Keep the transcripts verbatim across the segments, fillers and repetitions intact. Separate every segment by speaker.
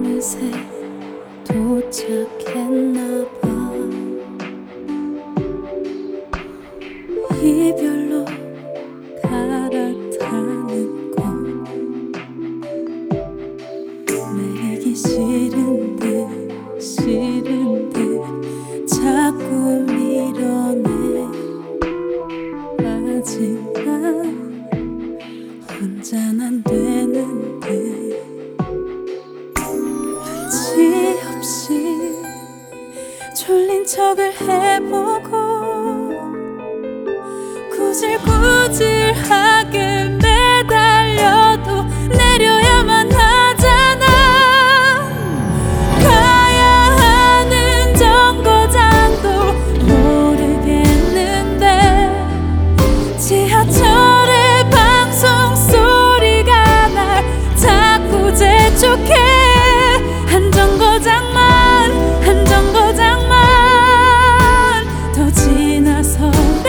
Speaker 1: 어느새 도착했나봐. 이별로 갈아타는 꽃, 내리기 싫은 듯 싫은 듯 자꾸 밀어내. 아직 난 혼자는 안 되는 듯. 눈치 없이 졸린 척을 해보고 구질구질하게 매달려도 내려야만 하잖아. 가야 하는 정거장도 모르겠는데 지하철의 방송 소리가 날 자꾸 재촉해. 한 정거장만 한 정거장만 더 지나서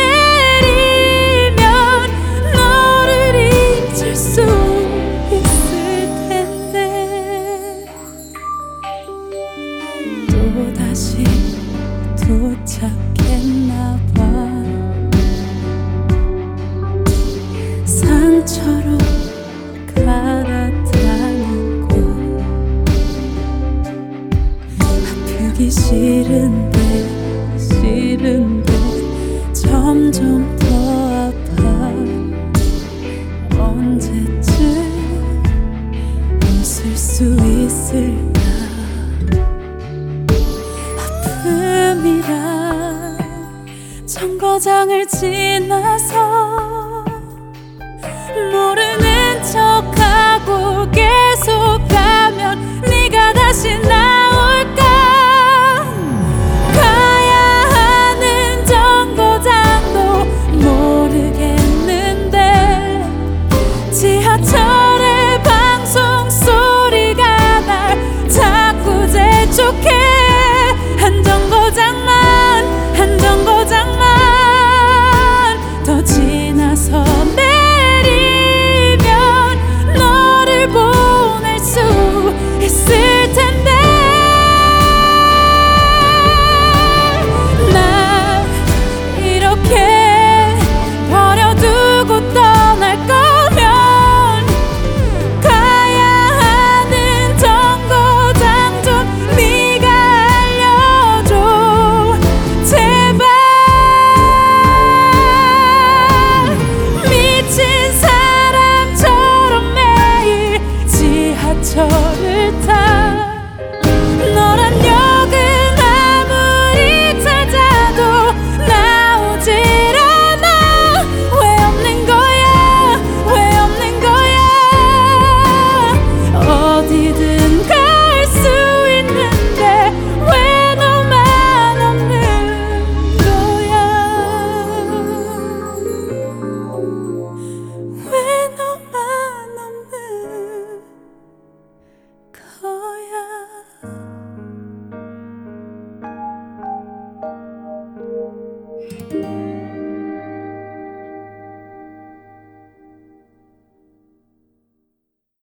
Speaker 1: 내리면 너를 잊을 수 있을 텐데. 또다시 도착했나봐. 상처로 갈아타는 곳, 아프기 싫은데 싫은데 점점 더 아파. 언제쯤 웃을 수 있을까. 아픔이란 정거장을 지나서